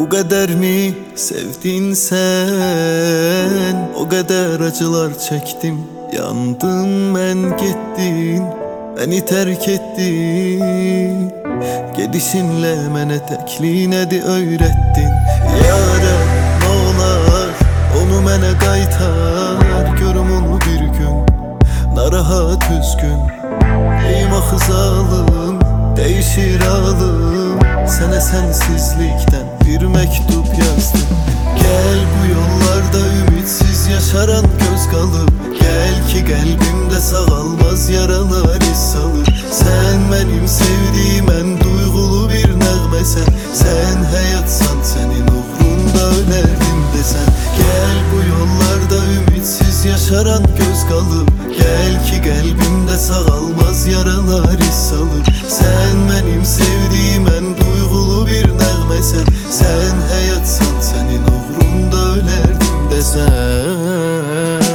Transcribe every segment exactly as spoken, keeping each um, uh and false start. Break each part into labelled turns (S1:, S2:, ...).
S1: Bu kadar mi sevdin sen? O kadar acılar çektim, yandım ben, gittin, beni terk ettin. Gedişinle mene tekliğinedi öğrettin. Yâre ne olar onu mene qaytar, görüm onu bir gün narahat üzgün. Deyim axı zalım, değişir alım, sana sensizlikten bir mektup yazdım. Gel bu yollarda ümitsiz yaşaran göz kalıp, gel ki kalbimde sağalmaz yaralar iz salır. Sen benim sevdiğim en duygulu bir nəğmesen, sen hayatsan senin uğrunda ölerdim desen. Gel bu yollarda ümitsiz yaşaran göz kalıp, gel ki kalbimde sağalmaz yaralar iz salır. Sen benim sevdiğim en duygulu bir nəğmesen, sen hayatsan senin uğrunda ölerdim desen.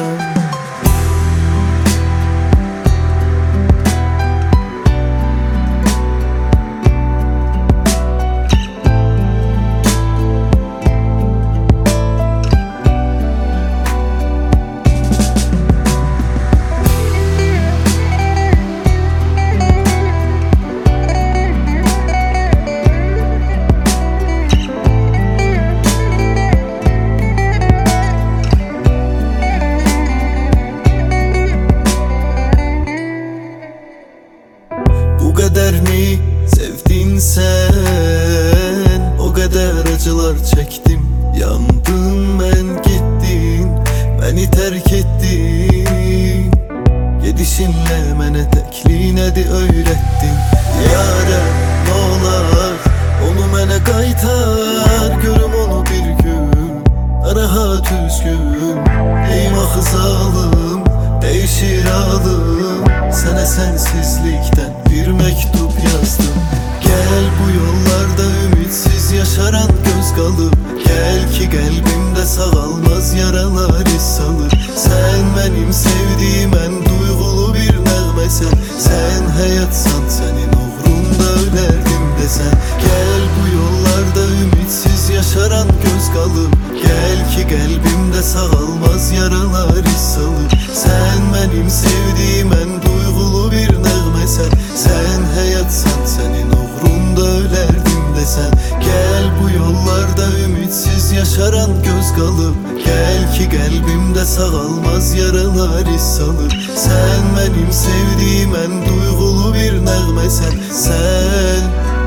S1: Bu kadar mı sevdin sen? O kadar acılar çektim, yandım ben, gittin, beni terk ettin. Gedişinle mene tekliğinedi öğrettin. Yâre ne olar onu mene qaytar, görüm onu bir gün narahat üzgün. Deyim axı zalım, değişir alım, sana sensizlikten bir mektup yazdım. Gel bu yollarda ümitsiz yaşaran göz kalıp, gel ki kalbimde sağalmaz yaralar iz salır. Sen benim sevdiğim en duygulu bir nəğmesen, sen hayatsan senin uğrunda ölerdim desen. Gel bu yollarda ümitsiz yaşaran göz kalıp, gel ki kalbimde sağalmaz yaralar iz salır. Sen benim sevdiğim en duygulu bir nəğmesen, sen hayatsan senin uğrunda ölerdim desen. Gel bu yollarda ümitsiz yaşaran göz kalıp, gel ki kalbimde sağalmaz yaralar iz salır. Sen benim sevdiğim en duygulu bir nəğmesen, sen,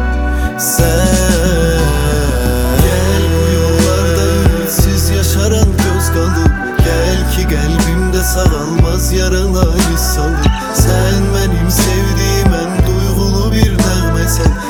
S1: sen. Gel bu yollarda ümitsiz yaşaran göz kalıp, gel ki kalbimde sağalmaz yaralar iz salır. Sen benim sevdiğim en duygulu bir nəğmesen,